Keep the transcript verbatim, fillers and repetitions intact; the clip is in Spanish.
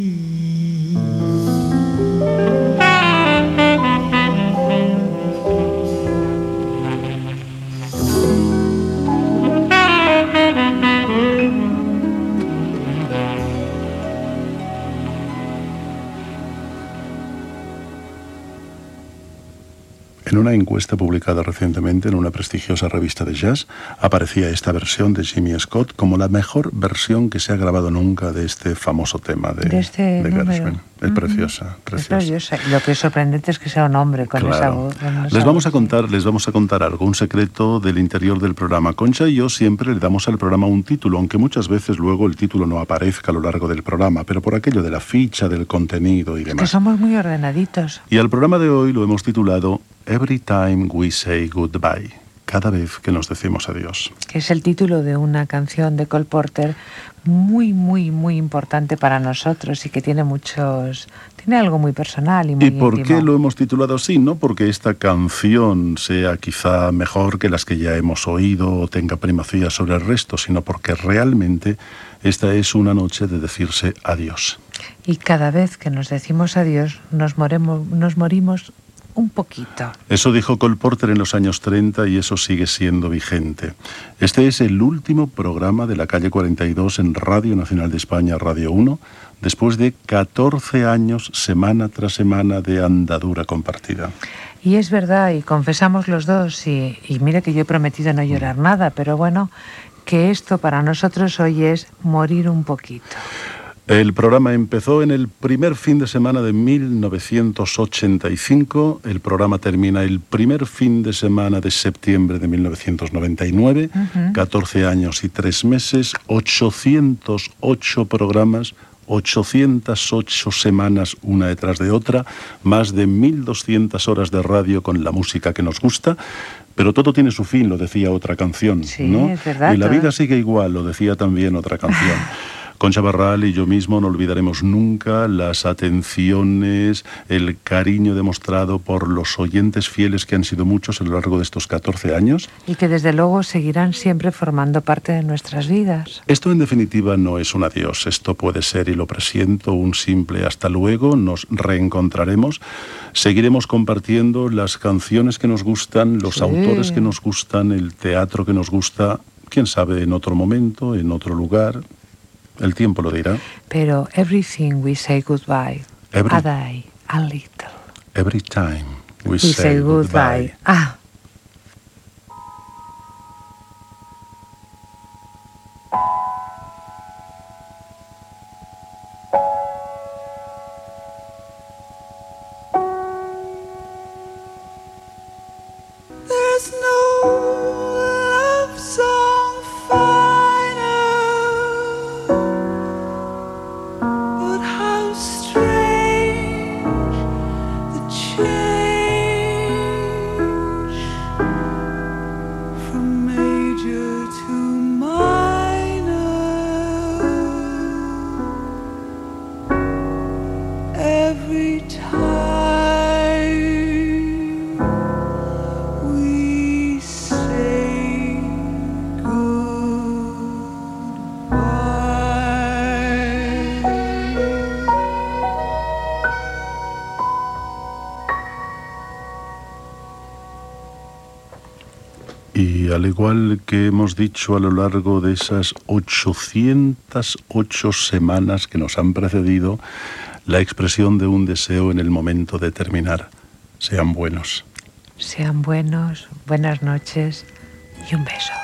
En una encuesta publicada recientemente en una prestigiosa revista de jazz, aparecía esta versión de Jimmy Scott como la mejor versión que se ha grabado nunca de este famoso tema de, de, este de Gershwin. Es uh-huh. preciosa, preciosa. Es preciosa. Y lo que es sorprendente es que sea un hombre con claro. esa voz. Con esa les, vamos voz, a contar, sí. les vamos a contar algo, un secreto del interior del programa. Concha y yo siempre le damos al programa un título, aunque muchas veces luego el título no aparezca a lo largo del programa, pero por aquello de la ficha, del contenido y demás. Que somos muy ordenaditos. Y al programa de hoy lo hemos titulado Every Time We Say Goodbye, cada vez que nos decimos adiós. Que es el título de una canción de Cole Porter muy, muy, muy importante para nosotros y que tiene muchos... Tiene algo muy personal y muy ¿Y por íntimo. qué lo hemos titulado así? No porque esta canción sea quizá mejor que las que ya hemos oído o tenga primacía sobre el resto, sino porque realmente esta es una noche de decirse adiós. Y cada vez que nos decimos adiós, nos, moremos, nos morimos un poquito. Eso dijo Cole Porter en los años treinta y eso sigue siendo vigente. Este es el último programa de la calle cuarenta y dos en Radio Nacional de España, Radio uno, después de catorce años, semana tras semana, de andadura compartida. Y es verdad, y confesamos los dos, y, y mire que yo he prometido no llorar nada, pero bueno, que esto para nosotros hoy es morir un poquito. El programa empezó en el primer fin de semana de mil novecientos ochenta y cinco. El programa termina el primer fin de semana de septiembre de mil novecientos noventa y nueve. Uh-huh. catorce años y tres meses, ochocientos ocho programas, ochocientas ocho semanas una detrás de otra, más de mil doscientas horas de radio con la música que nos gusta. Pero todo tiene su fin, lo decía otra canción, sí, ¿no? Es verdad, y la todo. vida sigue igual, lo decía también otra canción. Concha Barral y yo mismo no olvidaremos nunca las atenciones, el cariño demostrado por los oyentes fieles que han sido muchos a lo largo de estos catorce años. Y que desde luego seguirán siempre formando parte de nuestras vidas. Esto en definitiva no es un adiós, esto puede ser, y lo presiento, un simple hasta luego, nos reencontraremos, seguiremos compartiendo las canciones que nos gustan, los sí. autores que nos gustan, el teatro que nos gusta, quién sabe, en otro momento, en otro lugar. El tiempo lo dirá. Pero everything we say goodbye, every, a day, a little. Every time we, we say, say goodbye. goodbye. Ah. There's no love song finer. Y al igual que hemos dicho a lo largo de esas ochocientas ocho semanas que nos han precedido, la expresión de un deseo en el momento de terminar. Sean buenos. Sean buenos, buenas noches y un beso.